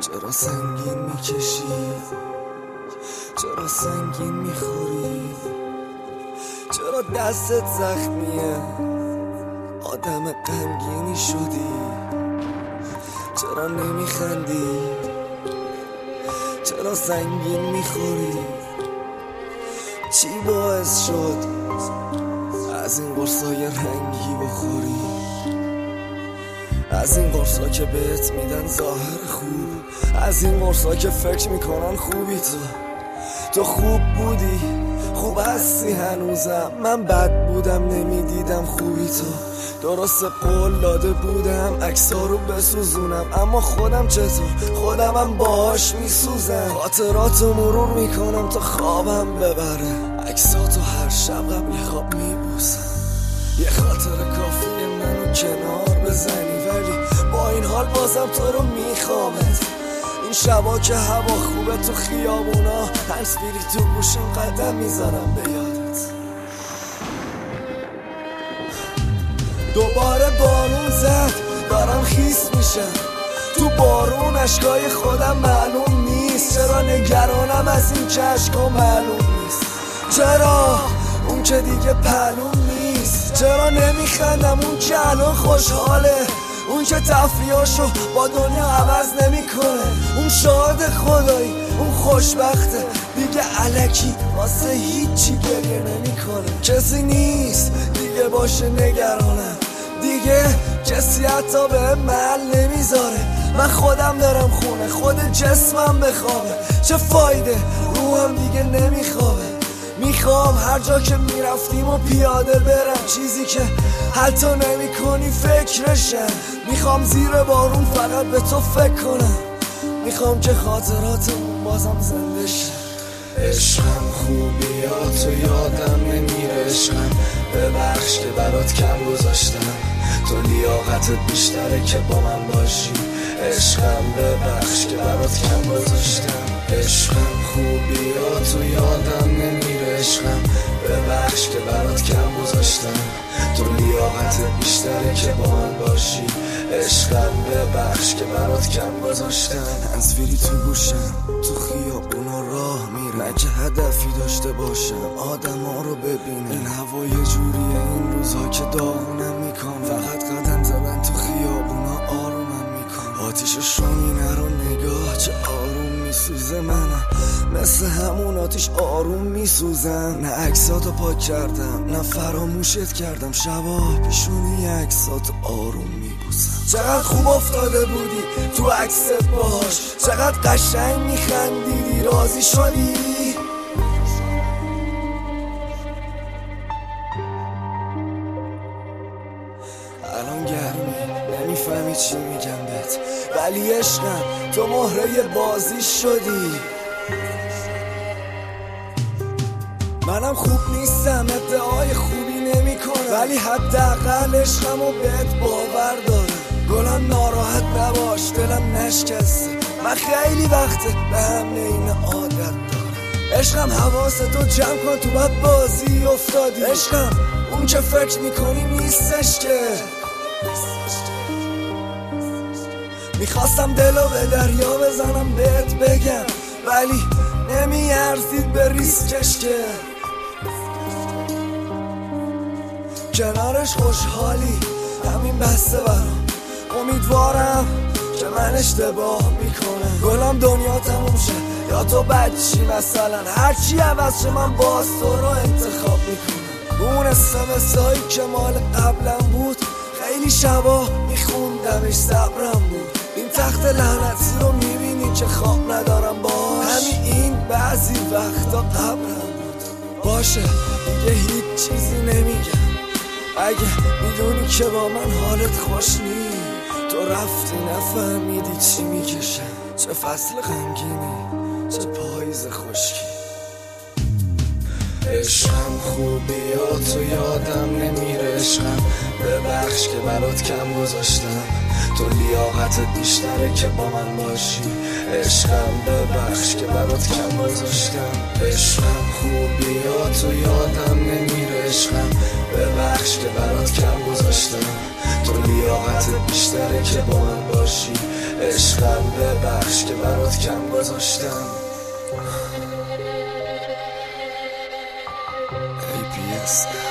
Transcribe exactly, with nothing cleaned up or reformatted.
چرا سنگین میکشی؟ چرا سنگین میخوری؟ چرا دستت زخمیه؟ آدم غمگینی شدی؟ چرا نمیخندی؟ چرا سنگین میخوری؟ چی باعث شد از این قرصای رنگی بخوری؟ از این قرصا که بهت میدن ظاهر خوب، از این قرصا که فکر میکنن خوبی تو تو خوب بودی، خوب هستی هنوزم. من بد بودم نمیدیدم خوبی تو. درست قول داده بودم عکس‌ها رو بسوزونم، اما خودم چطور؟ خودمم باهاش میسوزم. خاطراتو مرور میکنم تا خوابم ببره، عکساتو هر شب قبل خواب میبوسم. یه خاطر کافیه منو کنار بزنی، ولی با این حال بازم تو رو میخوامت. این شبا که هوا خوبه تو خیابونا، هنسفیری تو گوشم قدم میزنم به یادت. دوباره بارون زد دارم خیس میشم، تو بارون اشکای خودم معلوم نیست. چرا نگرانم از این که اشکا معلوم نیست؟ چرا اون که دیگه پلوم نیست؟ چرا نمیخندم اون که الان خوشحاله؟ اون که تفریحاشو با دنیا عوض نمیکنه، اون شاد خدایی، اون خوشبخته دیگه الکی واسه هیچی گریه نمیکنه. کسی نیست دیگه باشه نگرانم، دیگه کسی حتی به محل نمیذاره. من خودم دارم خونه، خود جسمم بخوابه، چه فایده؟ روحم دیگه نمیخوابه. میخوام هر جا که میرفتیم و پیاده برم، چیزی که حتی نمی کنی فکرشم. میخوام زیر بارون فقط به تو فکر کنم، میخوام که خاطراتمون بازم زنده شه. عشقم خوبی یا تو یادم نمیره، عشقم ببخش که برات کم گذاشتم. تو لیاقتت بیشتره که با من باشی، عشقم ببخش که برات کم گذاشتم. عشقم خوبی یا تو یادم نمیره، عشقم ببخش که برات کم گذاشتم. تو لیاقتت بیشتره که با من باشی، عشقم ببخش که برات کم گذاشتم. هنسفیری تو گوشم تو خیابونا راه میره، نه که هدفی داشته باشم آدم ها رو ببینم. این هوا یه جوریه این روزها که داغونم میکن، فقط قدم زدن تو خیابونا آرومم میکن. آتیش شومینه رو نگاه چه آروم میسوزه، منم مثل همون آتیش آروم میسوزم. نه عکساتو پاک کردم نه فراموشت کردم، شبا پیشونی عکساتو آروم میبوسم. چقدر خوب افتاده بودی تو عکست باش، چقدر قشنگ میخندیدی، راضی شدی. الان گرمی نمیفهمی چی میگم بهت، ولی عشقم تو مهره بازی شدی. منم خوب نیستم ادعای خوبی نمی کنم، ولی حداقل عشقمو بهت باور دارم. گلم ناراحت نباش دلم نشکسته، من خیلی وقته به همه این عادت دارم. عشقم حواستو جمع کن تو بد بازی افتادی، عشقم اون که فکر میکنی نیستش که. میخواستم دلو به دریا بزنم بهت بگم، ولی نمیارزید به ریسکش که. کنارش خوشحالی همین بسته برام، امیدوارم که من اشتباه میکنم. گلم دنیا تموم شه یا تو بچی مثلا، هرچی عوض شه من باز تو رو انتخاب میکنم. اون اسمسایی که مال قبلم بود، خیلی شبا میخوندمش صبرم بود. این تخت لعنتی رو میبینی که خواب ندارم باش، همین این بعضی وقتا قبرم بود. باشه دیگه هیچ چیزی نمیگم، اگه میدونی که با من حالت خوش نی. تو رفتی نفهمیدی چی میکشم، چه فصل غمگینی چه پاییز خشکی. عشقم خوبی یا تو یادم نمیره، عشقم ببخش که برات کم گذاشتم. تو لیاقتت بیشتره که با من باشی، عشقم ببخش که برات کم گذاشتم. عشقم خوبی یا تو یادم نمیره، عشقم ببخش که برات کم گذاشتم. تو لیاقتت بیشتره که با من باشی، عشقم ببخش که برات کم گذاشتم. ای پی اس